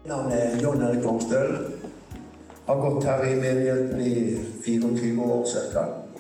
Navnet Jon Erik Longstøl. Har gått her i menigheten i 24 år cirka.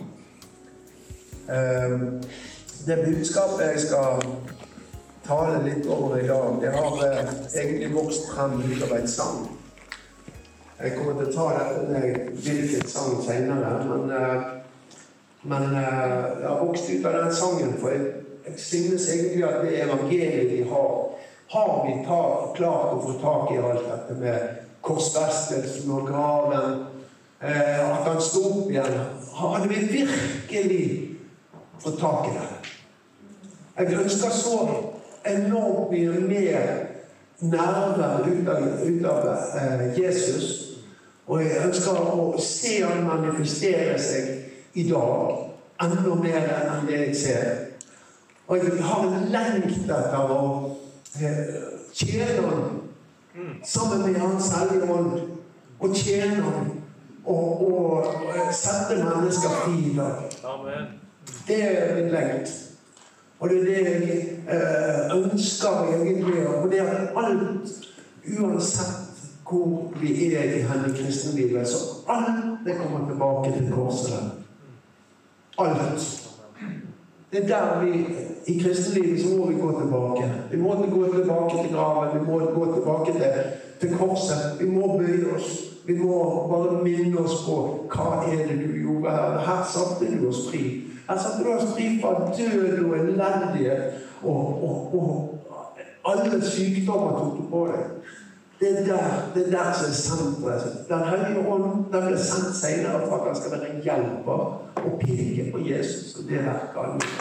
Det budskapet jeg skal tale litt over i dag, det har egentlig vokst frem ut av en sang. Jeg kommer til å ta dette med hvilket sang senere, men jeg har vokst ut av den sangen, for jeg synes egentlig at det evangeliet vi har vi klart å få tak i alt dette med korsfestelsen og graven, at han stod opp igjen. Hadde vi virkelig fått tak i det? Jeg ønsker så enormt mye mer nærvær ut av Jesus, og jeg ønsker å se han manifestere seg i dag enda mer enn det jeg ser. Og jeg har en lengt etter å tjene han sammen med hans hellige ånd, og tjene han og sette mennesker fri i dag. Amen. Det min lengt. Og det det jeg ønsker egentlig, og det alt, uansett hvor vi i kristenlivet, så alt det kommer tilbake til korset. Alt. Det der vi i kristenlivet så må vi gå tilbake. Vi må gå tilbake til graven, vi må gå tilbake til korset. Vi må bøye oss. Vi må bare minne oss på hva det du gjorde her. Her satte du oss fri. Her satte du oss fri fra død og elendighet og alle sykdommer tok du på deg. Det der som senteret. Den hellige ånd, den ble sendt senere for at han skal være hjelper og peke på Jesus, og det der kan vi.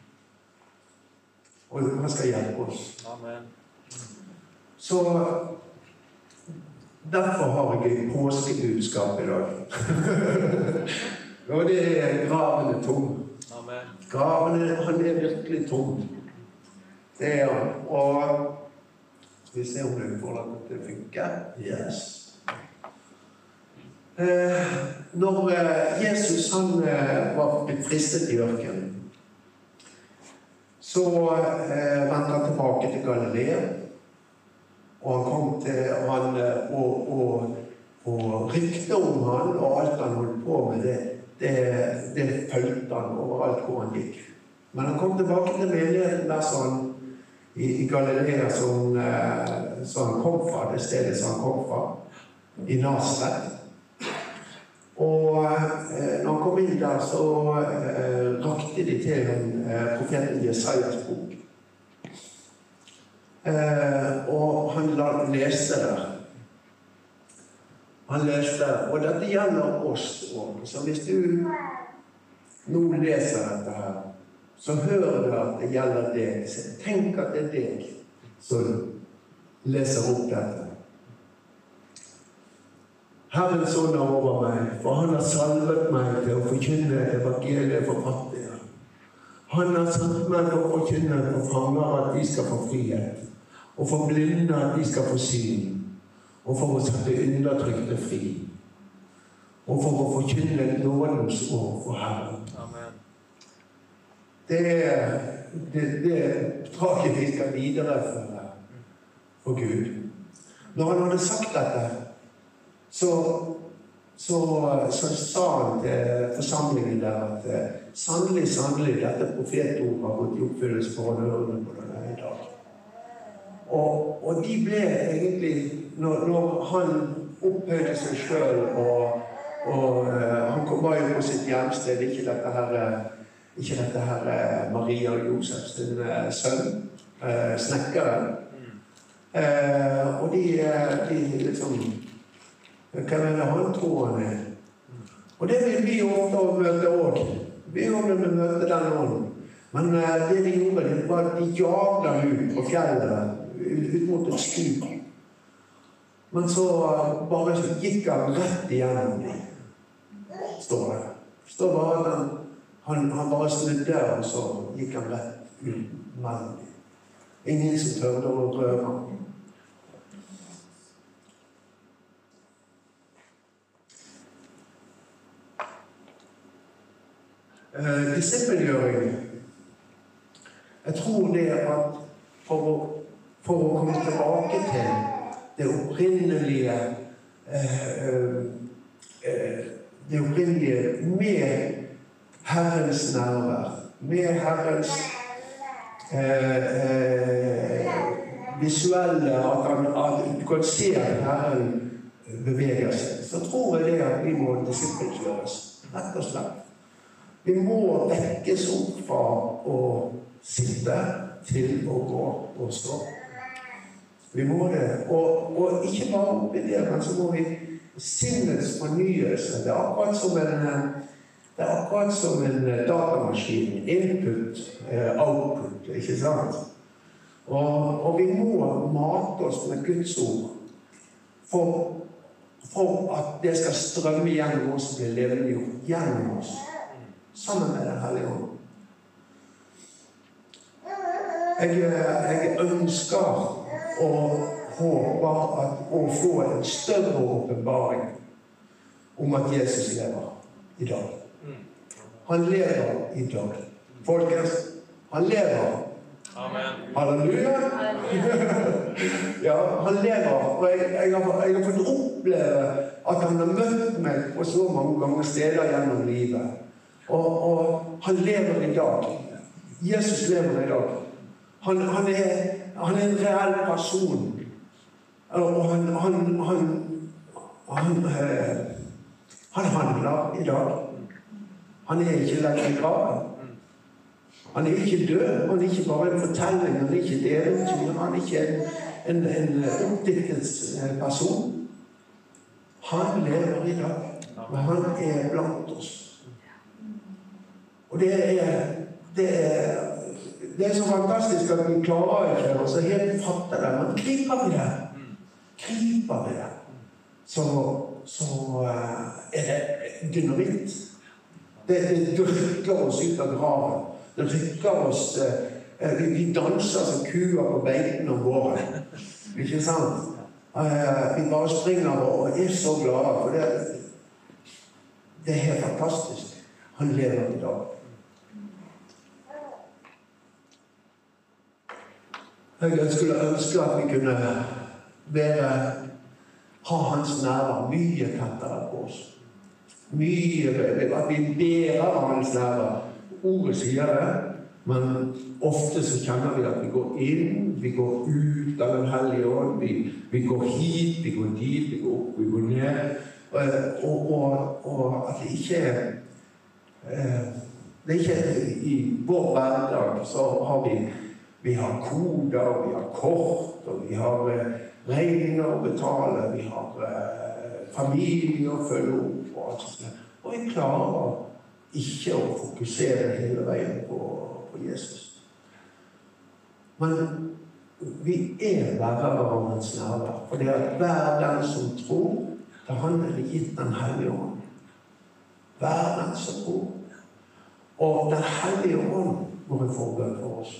Og han skal hjelpe oss. Amen. Så derfor har jeg et påskebudskap i dag. Og det graven tom. Amen. Graven han virkelig tom. Det han. Og skal vi se om det får det funke. Yes. Når Jesus han var blitt fristet i ørkenen, så vendte han tilbake til Galilea, og han kom til og rykte om han, og alt han holdt på med, det følte han overalt hvor han gikk. Men han kom tilbake til menigheten der sånn, i Galilea som han kom fra, det stedet som han kom fra, i Nasaret. Og når han kom inn der, så rakte de til profeten Jesajas bok. Og han leste der. Han leste, og dette gjelder oss også. Så hvis du nå leser dette her, så hører du at det gjelder deg. Tenk at det deg som leser opp dette. Herrens ånd er over meg, for han har salvet meg til å forkynne evangeliet for fattige. Han har sendt meg til å forkynne for fanger at de skal få frihet, og for blinde at de skal få syn, og for å sette undertrykte fri, og for å forkynne nådens år for Herren. Amen. Det oppdraget vi skal videreføre for Gud. Når han hadde sagt dette, så sa han til forsamlingen der at sannelig, dette profetord har gått i oppfyllelse for å høre på denne i dag. Og de ble egentlig, når han opphøyde seg selv, og han var jo på sitt hjemsted, ikke dette her Maria og Josefs sønn, snekkeren. Og de liksom, hva mener han tror han er? Og det vil vi ofte møte også. Vi vil møte den ånden. Men det de gjorde, det var at de jaget ut på fjellet, ut mot et stup. Men så bare gikk han rett igjennom dem, står det. Står bare at han bare snudde, og så gikk han rett ut mellom dem. Ingen som tørde å røre ham. Disippelgjøring. Jeg tror det at for å komme tilbake til det opprinnelige med Herrens nærvær, med Herrens visuelle, at du kan se at Herren beveger seg. Så tror jeg det at vi må disippelkjøres, rett og slett. Vi må vekkes opp fra å sitte til å gå og stå. Vi må det, og ikke bare oppi det, men så må vi sinnets fornyelse. Det er akkurat som en datamaskin. Input, output, ikke sant? Og vi må mate oss med Guds ord for at det skal strømme gjennom oss og bli levendegjort gjennom oss, sammen med Den hellige ånd. Jeg ønsker og håper å få en større åpenbaring om at Jesus lever i dag. Han lever i dag. Folkens, han lever. Amen. Halleluja. Ja, han lever. Og jeg har fått oppleve at han har møtt meg på så mange ganger steder gjennom livet. Og han lever i dag. Jesus lever i dag. Han er en reell person. Og han handler i dag. Han er ikke lenger i graven. Han er ikke død. Han er ikke bare en fortelling. Han er ikke et eventyr. Han er ikke en oppdiktet person. Han lever i dag. Og han er blant oss. Og det er så fantastisk at vi klarer ikke å helt fatte det. Men griper vi det, så er det dynamitt. Det rykker oss ut av graven. Det rykker oss, vi danser som kuer på beitene våre. Ikke sant? Vi bare springer og er så glade, for det er helt fantastisk. Han lever i dag. Jeg skulle ønske at vi kunne ha hans nærvær mye tettere på oss. At vi bærer hans nærvær. Ordet sier det, men ofte så kjenner vi at vi går inn, vi går ut av Den hellige ånd, vi går hit, vi går dit, vi går opp, vi går ned, og at det ikke i vår hverdag så har vi har koder, vi har kort, og vi har regninger å betale, vi har familie å følge opp, og vi klarer ikke å fokusere hele veien på Jesus. Men vi er bærere av hans nærvær, for det er hver den som tror, da han er gitt Den hellige ånd. Hver den som tror. Og Den hellige ånd går en forbønn for oss.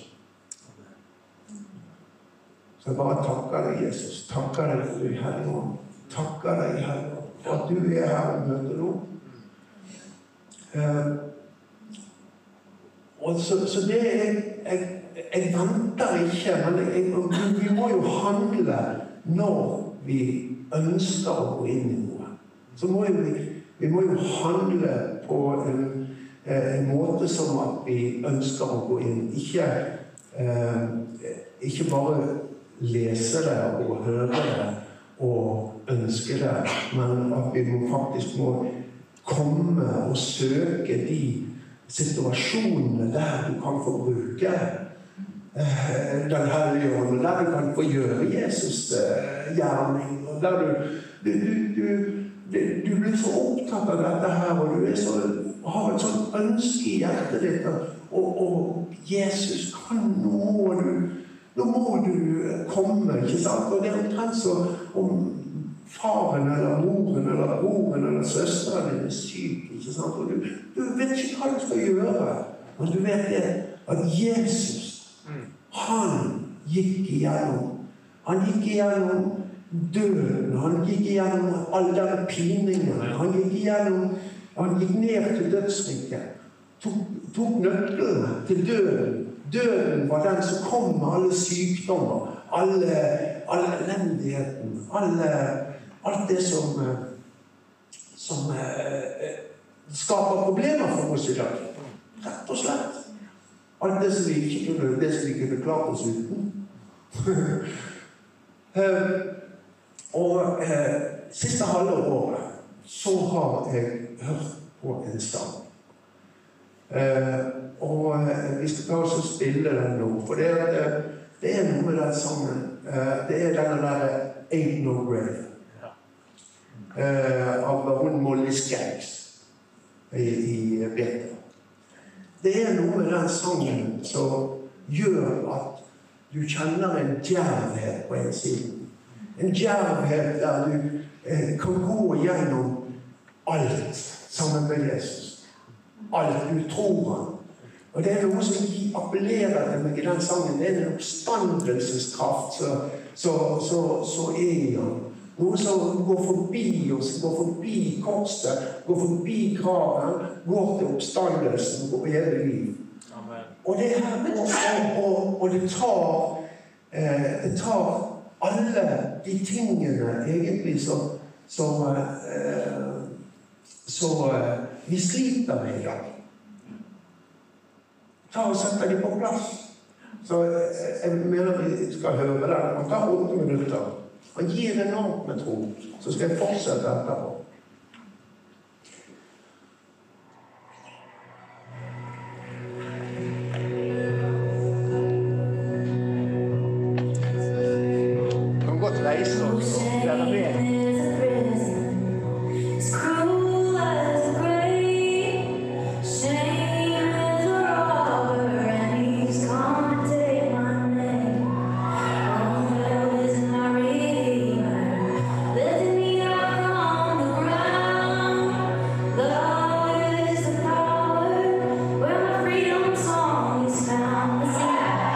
Så jeg bare takker deg, Jesus. Takker deg for du, Hellige Ånd. Takker deg, Hellige Ånd, for at du er her og møter nå. Og så det jeg venter ikke, men vi må jo handle når vi ønsker å gå inn i noe. Så må vi må jo handle på en måte som at vi ønsker å gå inn. Ikke bare lese det og høre det og ønske det, men at vi faktisk må komme og søke de situasjonene der du kan få bruke Den hellige ånd, der du kan få gjøre Jesus gjerning, og der du blir så opptatt av dette her, og du har et sånt ønske i hjertet ditt, og Jesus, nå må du komme, ikke sant? Og det er omtrent så om faren eller moren eller broren eller søsteren din er syk, ikke sant? Og du vet ikke hva du skal gjøre, men du vet det, at Jesus, han gikk igjennom døden, han gikk igjennom alle den piningen, han gikk ned til dødsriket, tok nøklene til døden. Døden var den som kom med alle sykdommer, alle elendigheten, alt det som skaper problemer for oss i dag. Rett og slett. Alt det som vi kunne klart oss uten. Og siste halve året så har jeg hørt på en sang. Og vi skal ta oss og spille den nå, for det er noe med den sangen. Det er denne der Ain't No Grave av hun Molly Skaggs i Beta. Det er noe med den sangen som gjør at du kjenner en djervhet på en side. En djervhet der du kan gå gjennom alt sammen med Jesus. Alt du tror han. Og det er noe som appellerer til meg i den sangen. Det er en oppstandelseskraft så er i han. Noe som går forbi oss, går forbi korset, går forbi graven, går til oppstandelsen på evig liv. Amen. Og det her, og det tar alle de tingene egentlig så vi sliter med i dag. Ta og sette dem på plass. Så jeg mener vi skal høre den. Han tar 8 minutter. Han gir enormt med tro. Så skal jeg fortsette etterpå. Kan godt reise oss og være med.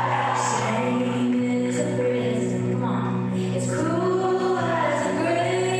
It's cruel as a grave.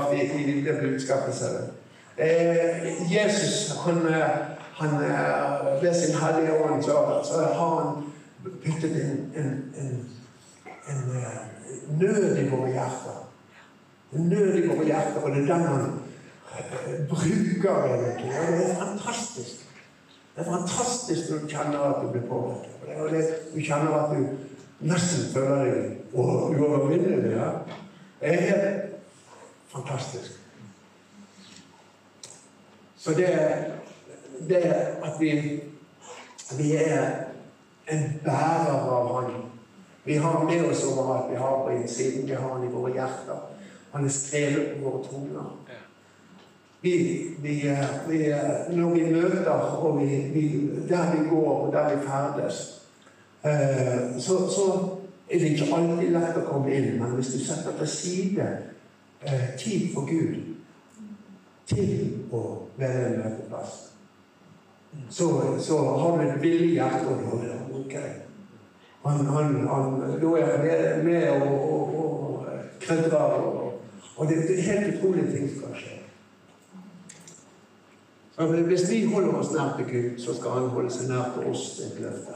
kraft i det budskapet. Jesus, han ved sin hellige ånd, så har han puttet en nød i våre hjerter. En nød i våre hjerter, og det den han bruker egentlig. Og det fantastisk. Det fantastisk når du kjenner at du blir påvirket. Og du kjenner at du nesten føler deg uovervinnelig. Ja. Det helt fantastisk. Så det at vi en bærer av han. Vi har med oss overalt. Vi har på innsiden, vi har han i våre hjerter. Han skrevet på våre tunger. Når vi møter, og der vi går, og der vi ferdes, så det ikke alltid lett å komme inn, men hvis du setter til side tid for Gud til å være en møteplass, så har du et villig hjerte og ok. Da er med og krydrer, og det er helt utrolige ting som kan skje. Så hvis vi holder oss nær til Gud, så skal han holde seg nær til oss et løfte.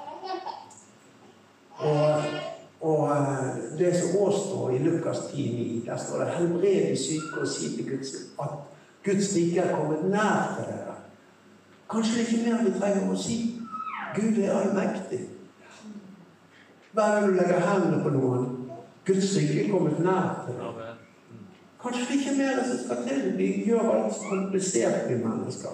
Og det som også står i Lukas 10:9, der står det helbrede syke og si til Guds at Guds rike er kommet nær til dere. Kanskje det ikke mer vi trenger å si. Gud er allmektig. Hver gang du legger hendene på noen, Guds rike er kommet nær til dere. Kanskje det ikke mer som skal til. Vi gjør alt så komplisert vi mennesker.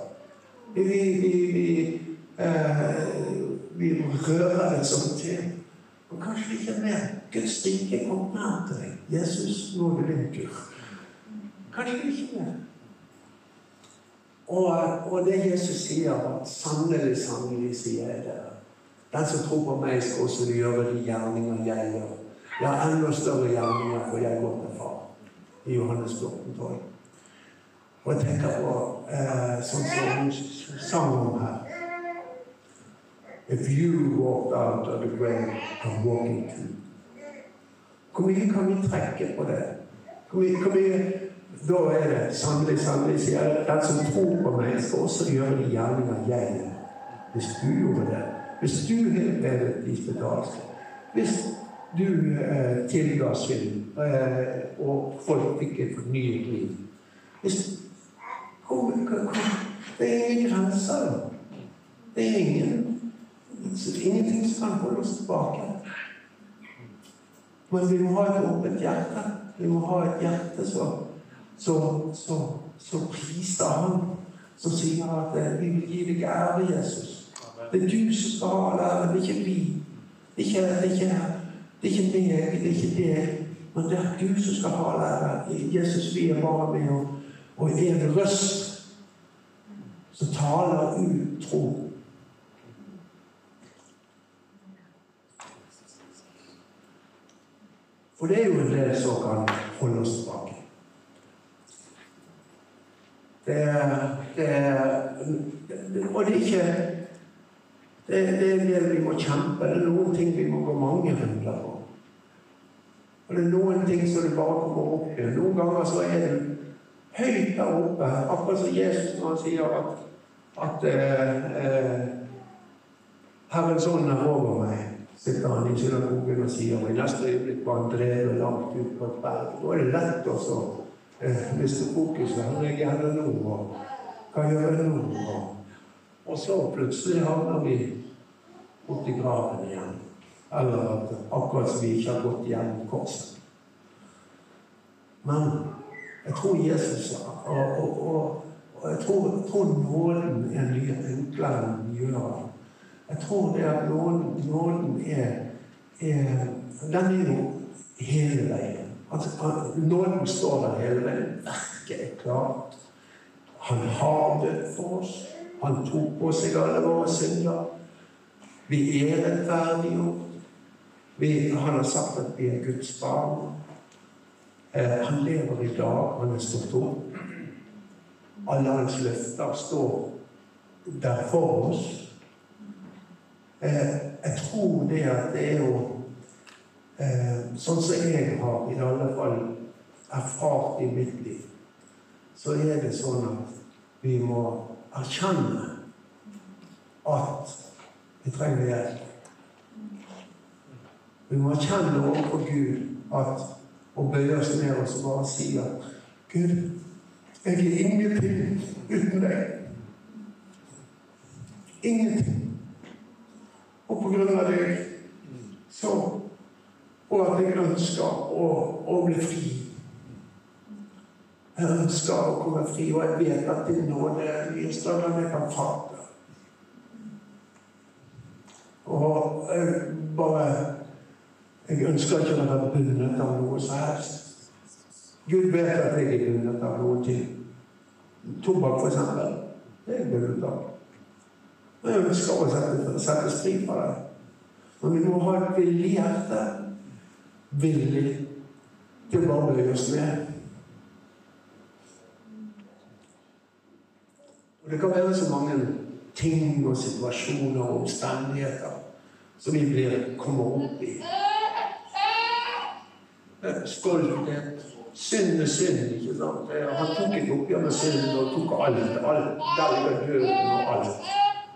Vi rører det sånn til. Og kanskje det ikke mer. Guds rike er kommet nær til deg. Jesus, nå er det din tur. Kanskje det ikke mer. Og det Jesus sier, at sannelig, sannelig sier jeg det. Den som tror på meg skal også gjøre de gjerninger jeg gjør. Jeg har enda større gjerninger, for jeg går til far. I Johannes 14:12. Og jeg tenker på sånn som hun sang om her. If you walked out of the grave, I'm walking too. Hvor mye kan vi trekke på det? Hvor mye da er det sannelig, sannelig, sier jeg, den som tror på meg skal også gjøre de gjerninger jeg gjør. Hvis du gjorde det, hvis du helbredet de spedalske, hvis du tilga synd, og folk fikk et fornyet liv. Det er ingen grenser. Det er ingenting som kan holde oss tilbake. Men vi må ha et åpent hjerte. Vi må ha et hjerte som priser han, som sier at vi vil gi deg ære, Jesus. Det er du som skal ha ære, det er ikke vi. Det er ikke meg, det er ikke det. Men det er du som skal ha ære. Jesus, vi er bare med og er en røst som taler ut tro. For det er jo en del som kan holde oss tilbake. Og det er ikke det er en del vi må kjempe. Det er noen ting vi må gå mange runder på. Og det er noen ting som det bare kommer opp i. Noen ganger så er det høyt der oppe. Akkurat som Jesus når han sier at Herrens ånd er over meg. Sitter han i synagogen og sier, og i neste øyeblikk var han drevet langt ut på et berg. Da er det lett også miste fokus. Hva gjør det nå? Hva gjør det nå? Og så plutselig havner vi opp i graven igjen. Eller at akkurat som vi ikke har gått gjennom korset. Men jeg tror Jesus og jeg tror nåden er mye enklere enn den gjør. Jeg tror det at nåden den er jo hele veien. Altså, nåden står der hele veien. Verket er klart. Han har dødd for oss. Han tok på seg alle våre synder. Vi er rettferdiggjort. Han har sagt at vi er Guds barn. Han lever i dag. Han er stått opp. Alle hans løfter står der for oss. Jeg tror det at det er jo sånn som jeg har i alle fall erfart i mitt liv, så det sånn at vi må erkjenne at vi trenger hjelp. Vi må erkjenne overfor Gud at å bøye oss ned og så bare si at Gud, jeg ingenting uten deg. Ingenting. Og på grunn av deg så, og at jeg ønsker å bli fri. Jeg ønsker å komme fri, og jeg vet at din nåde er mye større enn jeg kan fatte. Og jeg ønsker ikke å være bundet av noe som helst. Gud vet at jeg er bundet av noe ting. Tobakk for eksempel, det er bundet av. Jeg ønsker å settes fri fra det. Men vi må ha et villig hjerte, villig til å bare bøye oss ned. Og det kan være så mange ting og situasjoner og omstendigheter som vi kommer opp i. Stolthet. Synd er synd, ikke sant? Han tok et oppgjør med synd og tok alt. Der er døden og alt.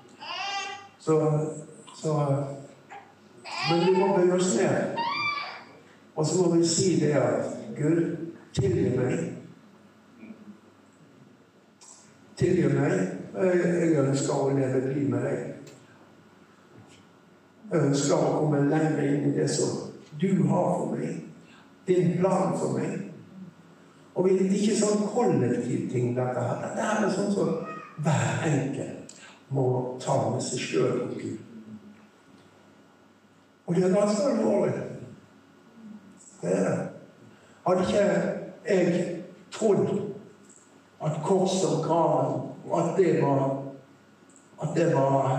Men vi må bøye oss ned. Og så må vi si det at Gud, tilgi meg. Tilgi meg. Jeg ønsker å leve et liv med deg. Jeg ønsker å komme lenger inn i det som du har for meg. Din plan for meg. Og vi er ikke sånn kollektiv ting dette her. Dette er sånn som hver enkelt må ta med seg selv og Gud. Og det er ganske alvorlig. Det er det. Hadde ikke jeg trodd at kors og graven, at det var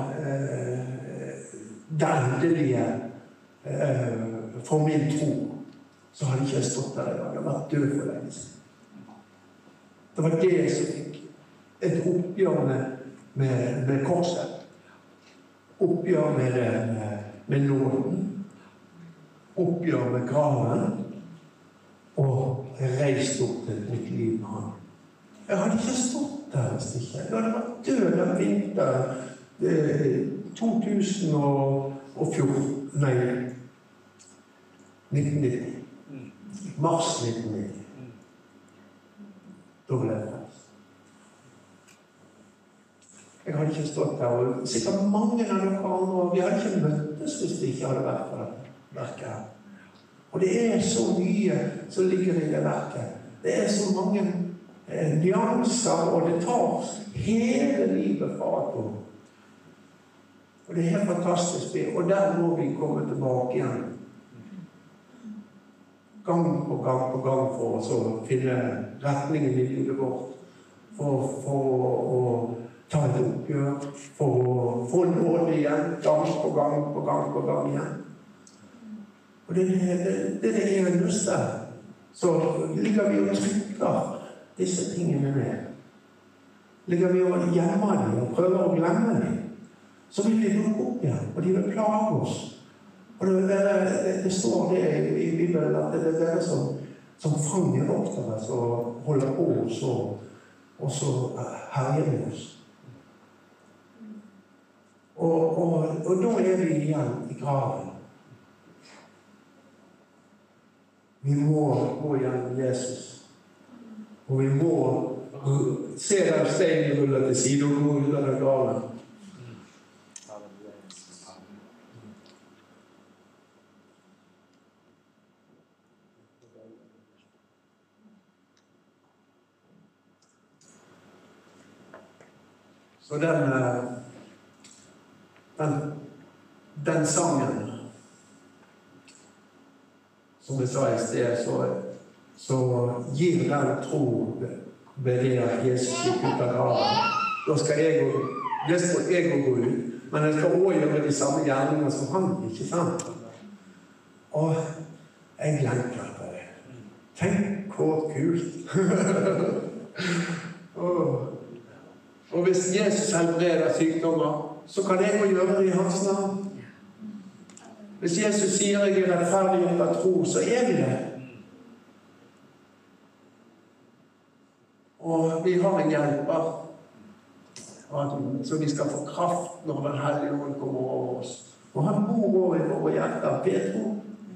det endelige for min tro, så hadde ikke jeg stått der. Jeg hadde vært død for lenge siden. Det var det som fikk et oppgjør med korset. Oppgjør med nåden. Oppgjør med graven. Og reist opp til et nytt liv med han. Jeg hadde ikke stått der hvis ikke. Jeg hadde vært død den vinteren 2014. Nei, 1990. Mars 1990. Da ble jeg frelst. Jeg hadde ikke stått der, og sikkert mange av dere andre, vi hadde ikke møttes hvis vi ikke hadde vært på det verket her. Og det er så mye som ligger i det verket. Det er så mange nyanser, og det tar hele livet fra atom. Og det er helt fantastisk, og der må vi komme tilbake igjen. Gang på gang for å finne retningen i livet vårt. For å ta et oppgjør, for å få nåde igjen, gang på gang igjen. Og det er det eneste. Så ligger vi og trykker disse tingene ned. Ligger vi og gjemmer dem og prøver å glemme dem, så vil de dukke opp igjen, og de vil plage oss. Og det står det i Bibelen at det er det som fanger opp til oss og holder på oss og så herjer med oss. Og da er vi igjen i graven. Vi må gå gjennom Jesus. Og vi må se den steinen rulle til side og gå ut av den graven. Så den sangen, som jeg sa i sted, så gir den tro ved det at Jesus gikk ut av graven. Da skal jeg gå ut, men jeg skal også gjøre de samme gjerninger som han, ikke sant? Og jeg lengter på det. Tenk hvor kult! Og hvis Jesus helbreder sykdommer, så kan jeg også gjøre det i hans navn. Hvis Jesus sier jeg er rettferdiggjort av tro, så er vi det. Og vi har en hjelper, så vi skal få kraft når Den hellige ånd kommer over oss. Og han bor over i våre hjerter, Petro.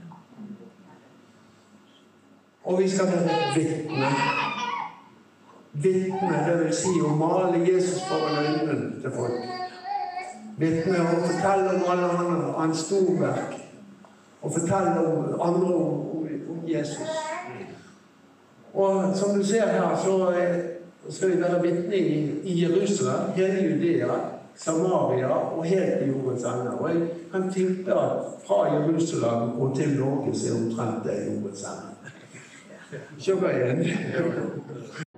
Og vi skal være vittne. Vittne, det vil si å male Jesus foran øynene til folk. Vittne og fortelle om alle hans storverk. Og fortelle om andre om Jesus. Og som du ser her, så skal vi være vittne i Jerusalem, hele Judea, Samaria og helt til jordens ende. Og jeg kan tenke at fra Jerusalem og til Norge så er omtrent det jordens ende. Kjøper igjen.